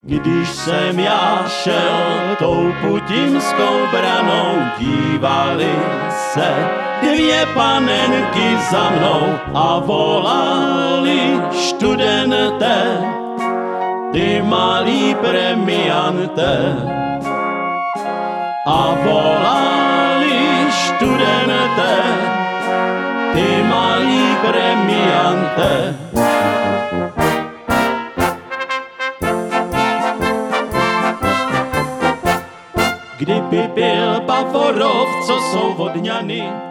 Když jsem já šel tou Putinskou branou, dívali se dvě panenky za mnou a volali: študente, ty malý premiante. A volali: študente, ty malý premiante. Kdyby byl Bavorov, co jsou Vodňany,